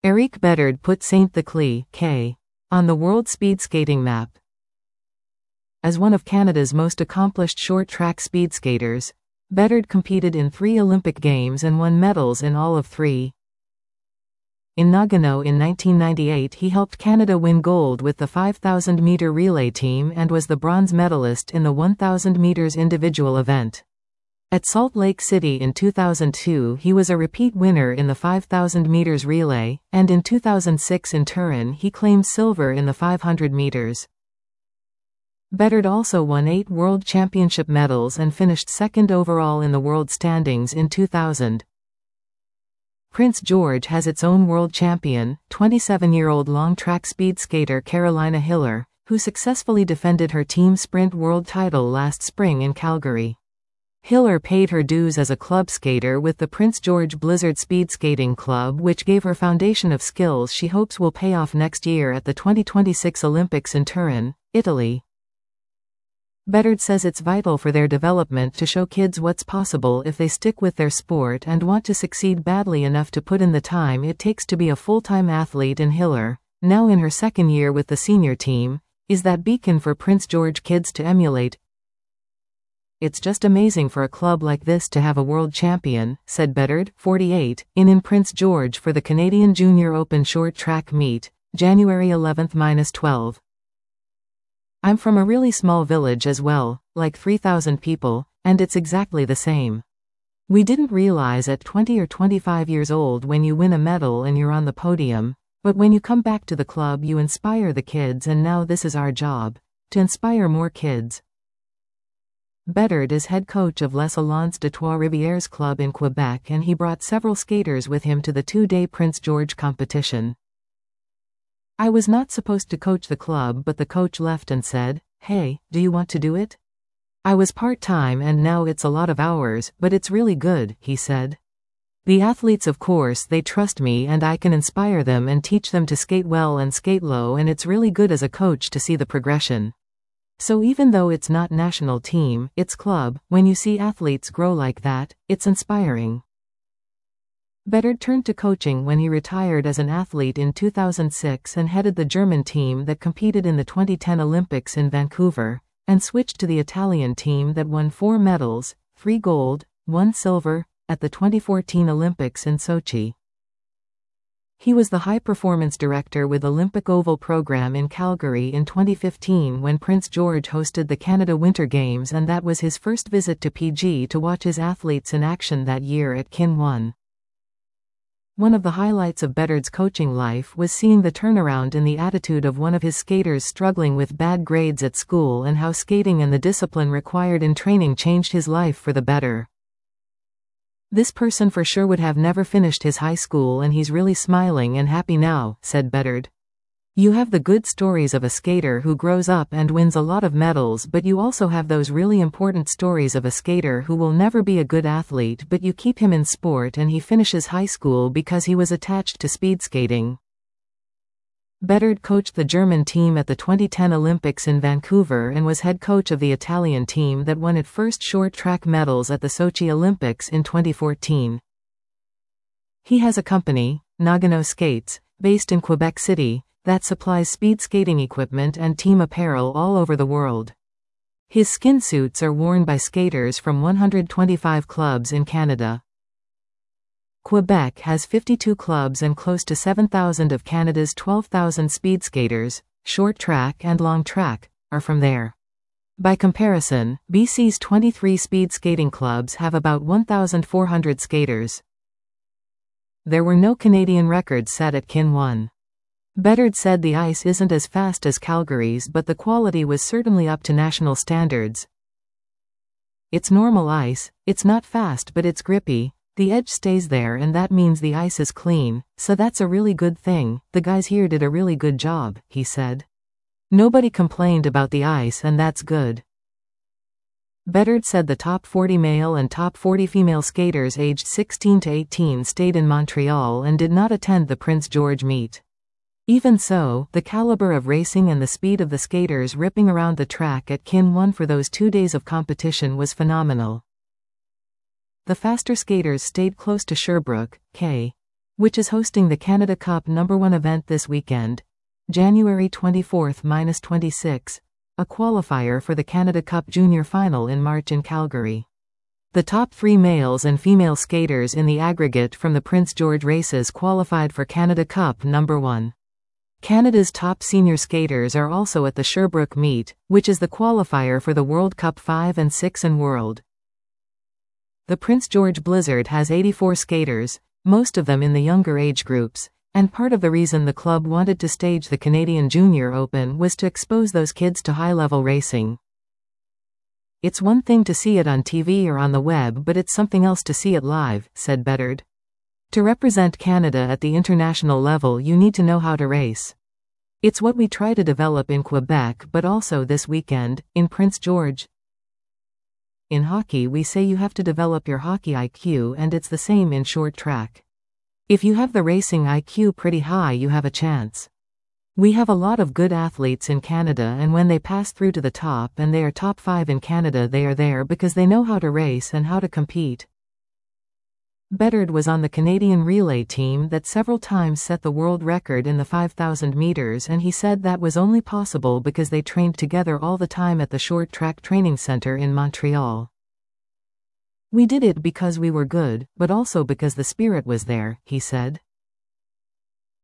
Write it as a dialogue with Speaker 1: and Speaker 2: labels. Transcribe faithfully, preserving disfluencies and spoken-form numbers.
Speaker 1: Eric Bedard put Saint-Thecla, K, on the world speed skating map. As one of Canada's most accomplished short-track speed skaters, Bedard competed in three Olympic Games and won medals in all of three. In Nagano in nineteen ninety-eight he helped Canada win gold with the five thousand meter relay team and was the bronze medalist in the one thousand meters individual event. At Salt Lake City in two thousand two he was a repeat winner in the five thousand meters relay, and in two thousand six in Turin he claimed silver in the five hundred meters. Bedard also won eight World Championship medals and finished second overall in the world standings in two thousand. Prince George has its own world champion, twenty-seven-year-old long-track speed skater Carolina Hiller, who successfully defended her team sprint world title last spring in Calgary. Hiller paid her dues as a club skater with the Prince George Blizzard Speed Skating Club, which gave her foundation of skills she hopes will pay off next year at the twenty twenty-six Olympics in Turin, Italy. Bedard says it's vital for their development to show kids what's possible if they stick with their sport and want to succeed badly enough to put in the time it takes to be a full-time athlete. And Hiller, now in her second year with the senior team, is that beacon for Prince George kids to emulate. It's just amazing for a club like this to have a world champion, said Bedard, forty-eight, in in Prince George for the Canadian Junior Open short track meet, January eleventh to twelfth. I'm from a really small village as well, like three thousand people, and it's exactly the same. We didn't realize at twenty or twenty-five years old when you win a medal and you're on the podium, but when you come back to the club you inspire the kids, and now this is our job, to inspire more kids. Bedard is head coach of Les Alliances de Trois-Rivières club in Quebec, and he brought several skaters with him to the two-day Prince George competition. I was not supposed to coach the club, but the coach left and said, "Hey, do you want to do it?" I was part-time and now it's a lot of hours, but it's really good, he said. The athletes, of course, they trust me and I can inspire them and teach them to skate well and skate low, and it's really good as a coach to see the progression. So even though it's not national team, it's club, when you see athletes grow like that, it's inspiring. Bedard turned to coaching when he retired as an athlete in two thousand six and headed the German team that competed in the twenty ten Olympics in Vancouver, and switched to the Italian team that won four medals, three gold, one silver, at the twenty fourteen Olympics in Sochi. He was the high-performance director with Olympic Oval program in Calgary in twenty fifteen when Prince George hosted the Canada Winter Games, and that was his first visit to P G to watch his athletes in action that year at Kin one. One of the highlights of Bedard's coaching life was seeing the turnaround in the attitude of one of his skaters struggling with bad grades at school, and how skating and the discipline required in training changed his life for the better. This person for sure would have never finished his high school, and he's really smiling and happy now, said Bedard. You have the good stories of a skater who grows up and wins a lot of medals, but you also have those really important stories of a skater who will never be a good athlete, but you keep him in sport and he finishes high school because he was attached to speed skating. Bedard coached the German team at the twenty ten Olympics in Vancouver and was head coach of the Italian team that won its first short track medals at the Sochi Olympics in twenty fourteen. He has a company, Nagano Skates, based in Quebec City, that supplies speed skating equipment and team apparel all over the world. His skin suits are worn by skaters from one hundred twenty-five clubs in Canada. Quebec has fifty-two clubs and close to seven thousand of Canada's twelve thousand speed skaters, short track and long track, are from there. By comparison, B C's twenty-three speed skating clubs have about one thousand four hundred skaters. There were no Canadian records set at Kin one. Bedard said the ice isn't as fast as Calgary's, but the quality was certainly up to national standards. It's normal ice, it's not fast but it's grippy, the edge stays there and that means the ice is clean, so that's a really good thing. The guys here did a really good job, he said. Nobody complained about the ice and that's good. Bedard said the top forty male and top forty female skaters aged sixteen to eighteen stayed in Montreal and did not attend the Prince George meet. Even so, the caliber of racing and the speed of the skaters ripping around the track at Kin one for those two days of competition was phenomenal. The faster skaters stayed close to Sherbrooke, K. which is hosting the Canada Cup number one event this weekend, January twenty-fourth to twenty-sixth, a qualifier for the Canada Cup Junior Final in March in Calgary. The top three males and female skaters in the aggregate from the Prince George races qualified for Canada Cup number one. Canada's top senior skaters are also at the Sherbrooke meet, which is the qualifier for the World Cup five and six and World. The Prince George Blizzard has eighty-four skaters, most of them in the younger age groups, and part of the reason the club wanted to stage the Canadian Junior Open was to expose those kids to high-level racing. "It's one thing to see it on T V or on the web, but it's something else to see it live," said Bedard. "To represent Canada at the international level, you need to know how to race. It's what we try to develop in Quebec, but also this weekend, in Prince George. In hockey, we say you have to develop your hockey I Q, and it's the same in short track. If you have the racing I Q pretty high, you have a chance. We have a lot of good athletes in Canada, and when they pass through to the top and they are top five in Canada, they are there because they know how to race and how to compete." Bedard was on the Canadian relay team that several times set the world record in the five thousand meters, and he said that was only possible because they trained together all the time at the Short Track Training Center in Montreal. "We did it because we were good, but also because the spirit was there," he said.